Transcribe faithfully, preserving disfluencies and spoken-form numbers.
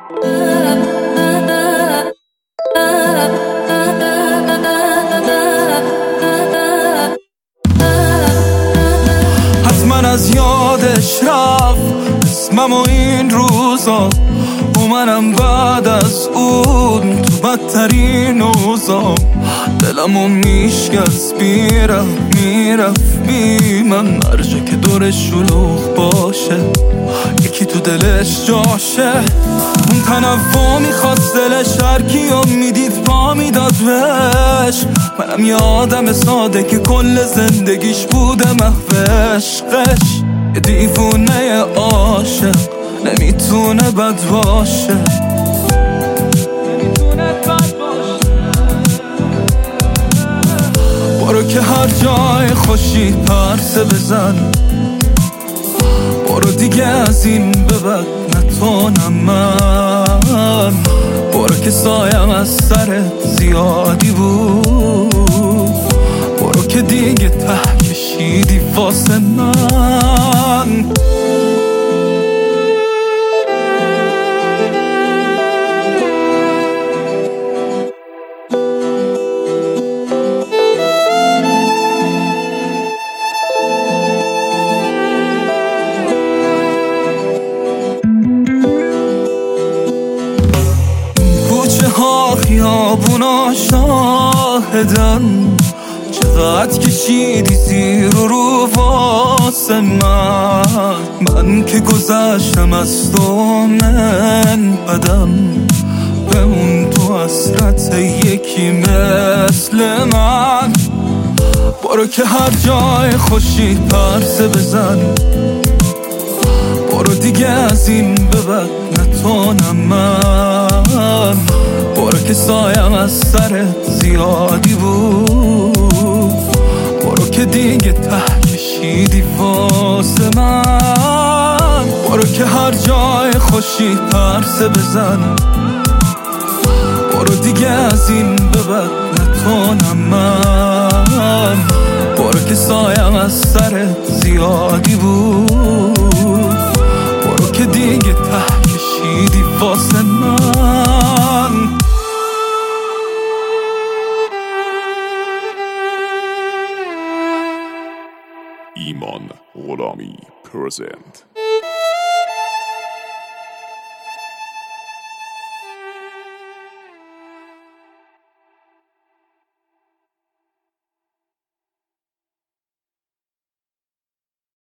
حتما از یادش رفت اسمم و این روزا، و منم بعد از اون تو بدترین اوضاع. دلمو میشکست میرم میرفت بی من، مرجه که دورش شلوغ باشه یکی تو دلش جاشه. اون تنفع میخواست دلش هرکیو میدید پا میداد بهش. منم یه آدم ساده که کل زندگیش بوده محو عشقش. یه دیوونه عاشق نمیتونه بد باشه، نمیتونه بد باشه. برو که هر جای خوشی پرسه بزن، برو دیگه از این به بعد نتونم من. برو که سایم از سرت زیادی بود، برو که دیگه ته کشیدی واسه من. ها خیابونا شاهدن چقدر کشیدی زیر و رو واسه من. من که گذشتم از تو من بدم، بمون تو حسرت یکی مثل من. برو که هر جای خوشی پرسه بزن، برو دیگه از این به بعد نتونم من. برو که سایم از سرت زیادی بود، برو که دیگه ته کشیدی واسه من. برو که هر جای خوشی پرسه بزن، برو دیگه از این به بعد نتونم من. برو که سایم از سرت زیادی بود، برو که دیگه ته کشیدی واسه من. ایمان غلامی پرزنت.